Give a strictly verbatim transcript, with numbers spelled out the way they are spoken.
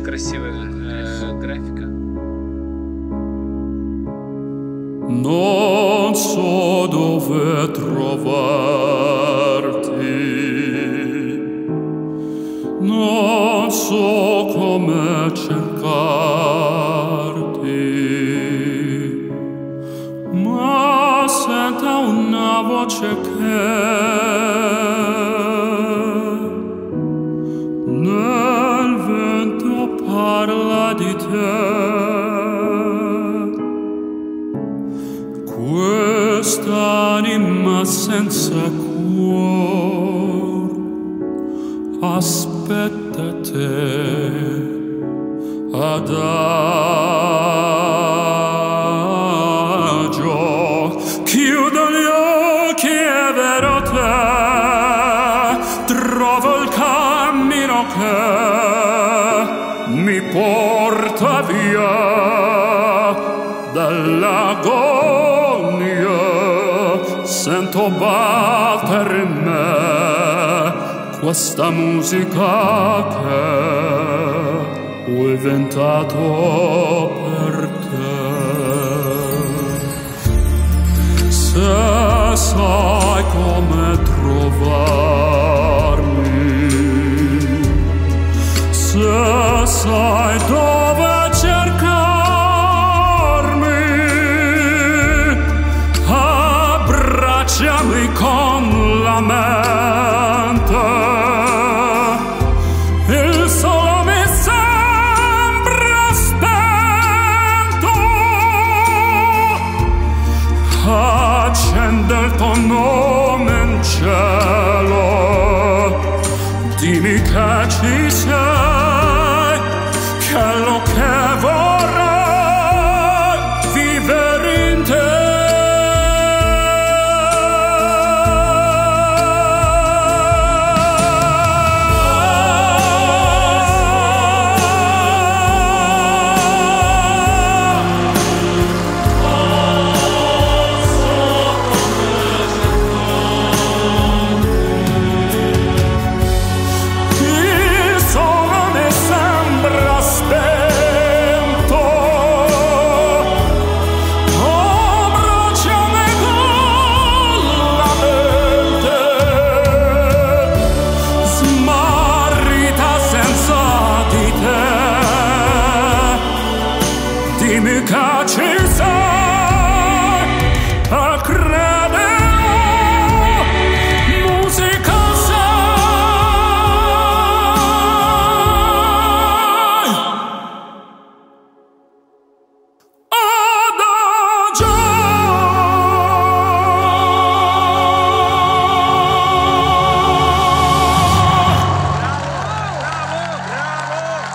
красивая э, графика. Non so dove trovarti, non so come cercarti, ma sento una voce che nel vento parla di te. Quest'anima senza cuor aspetta te adagio. Chiudo gli occhi e vedo te, trovo il cammino che mi porta via dall'agonia. Sento battere in me questa musica che ho inventato per te. Se sai come trovarmi, se sai dove cercarmi, abbracciami con la mente. Il sole mi sembra spento, accende il tuo nome in cielo, dimmi che ci sei.